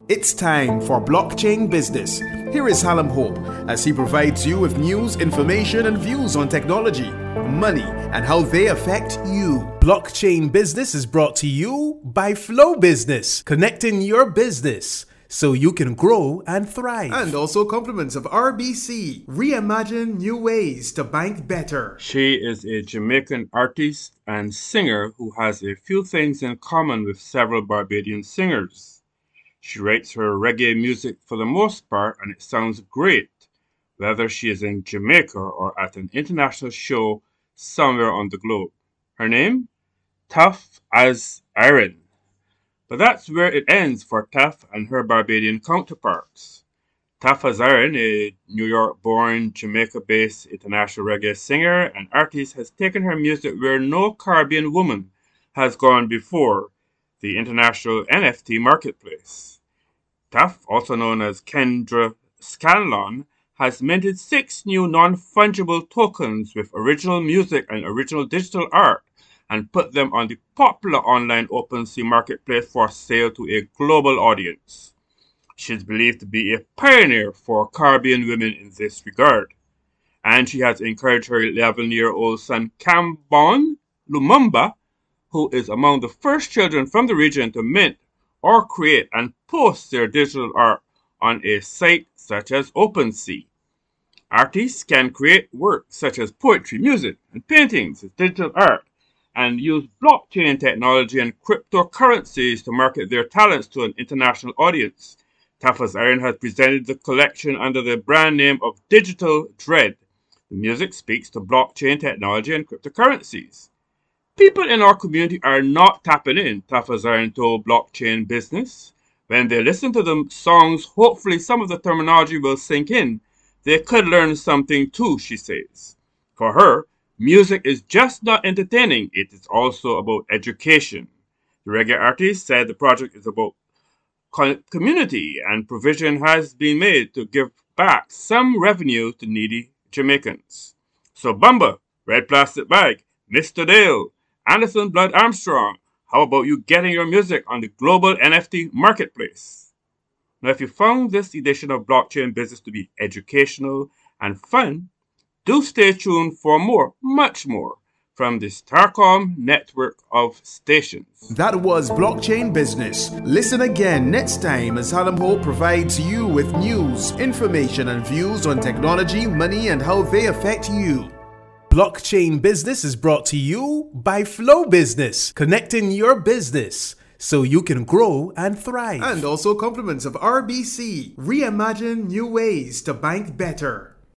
It's time for Blockchain Business. Here is Hallam Hope as he provides you with news, information, and views on technology, money, and how they affect you. Blockchain Business is brought to you by Flow Business, connecting your business so you can grow and thrive. And also compliments of RBC, reimagine new ways to bank better. She is a Jamaican artist and singer who has a few things in common with several Barbadian singers. She writes her reggae music for the most part, and it sounds great, whether she is in Jamaica or at an international show somewhere on the globe. Her name? Tough as Iron. But that's where it ends for Tough and her Barbadian counterparts. Tough as Iron, a New York-born, Jamaica-based international reggae singer and artist, has taken her music where no Caribbean woman has gone before, the international NFT marketplace. Tough, also known as Kendra Scanlon, has minted 6 new non-fungible tokens with original music and original digital art and put them on the popular online OpenSea marketplace for sale to a global audience. She is believed to be a pioneer for Caribbean women in this regard, and she has encouraged her 11-year-old son Cambon Lumumba, who is among the first children from the region to mint or create and post their digital art on a site such as OpenSea. Artists can create work such as poetry, music, and paintings as digital art and use blockchain technology and cryptocurrencies to market their talents to an international audience. Tough as Iron has presented the collection under the brand name of Digital Dread. The music speaks to blockchain technology and cryptocurrencies. People in our community are not tapping in, Tough as Iron told Blockchain Business. When they listen to the songs, hopefully some of the terminology will sink in. They could learn something too, she says. For her, music is just not entertaining, it is also about education. The reggae artist said the project is about community and provision has been made to give back some revenue to needy Jamaicans. So Bumba, Red Plastic Bag, Mr. Dale, Anderson Blood Armstrong, how about you getting your music on the global NFT marketplace? Now, if you found this edition of Blockchain Business to be educational and fun, do stay tuned for more, much more, from the Starcom network of stations. That was Blockchain Business. Listen again next time as Hallam Hope provides you with news, information, and views on technology, money, and how they affect you. Blockchain Business is brought to you by Flow Business, connecting your business so you can grow and thrive. And also compliments of RBC, reimagine new ways to bank better.